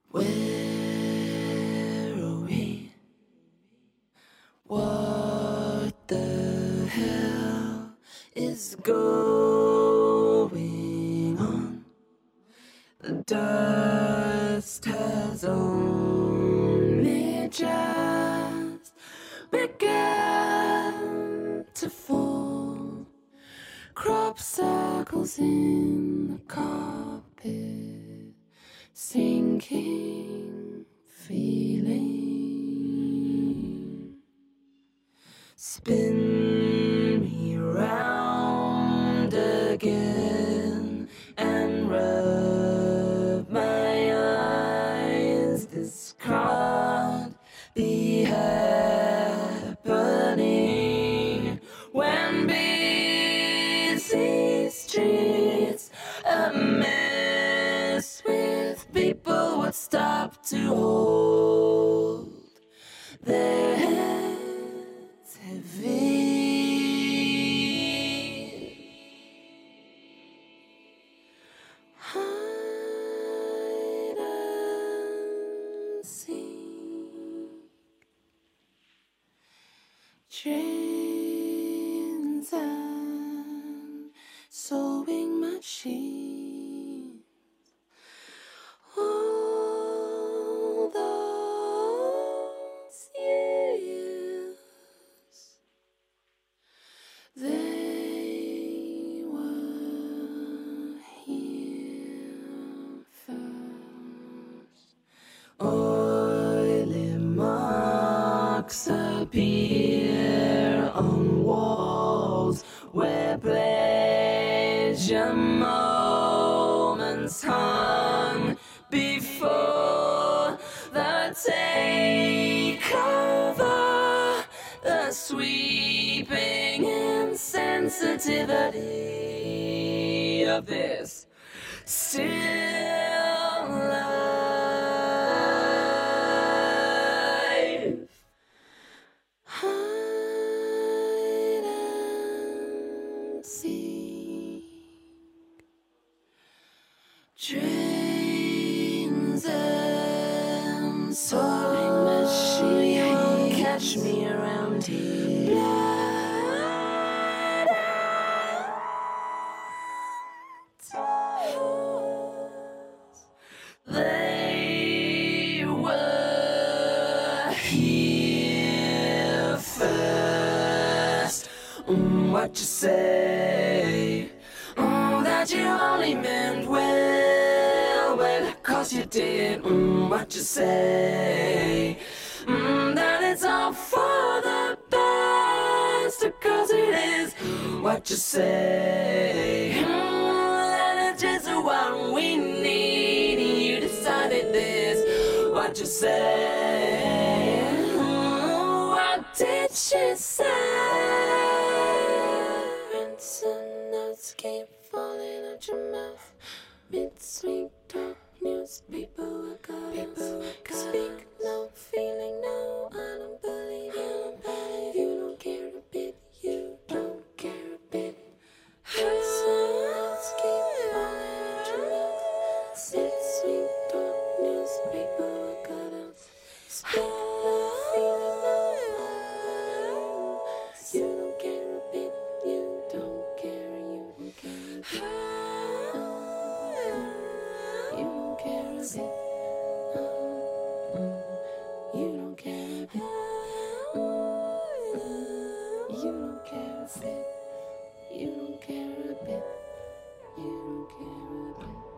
Where are we? What the hell is going on? The dust has only just begun to fall. Crop circles in the carpet, sinking feeling. Spin me round again and rub my eyes. This can't be happening when busy streets a mess with people would stop to hold their heads heavy. Hide and seek, trains and sewing machines. All those years, they were here first. Oily marks appear on walls where pleasure moments hung before the takeover, the sweeping insensitivity of this still life. Hide and seek, trains and sewing machine won't catch me around here. Blood and they were here first. What you say? That you only meant well, 'cause you did. What you say? That it's all for the best, 'cause it is. What you say? That it's just what we need. You decided this. What you say? What did she say? Ransom notes keep falling out your mouth. Mid-sweet talk news, people were cut off. Speak no, feeling no, I don't believe you. You don't care a bit, you don't care a bit. Ransom notes keep falling out your mouth. Mid-sweet talk news, people were cut off. Speak no, feeling no, I don't believe you. You don't care a bit, you don't care, you don't care a bit. You don't care a bit. You don't care a bit. You don't care a bit. You don't care a bit. You don't care a bit.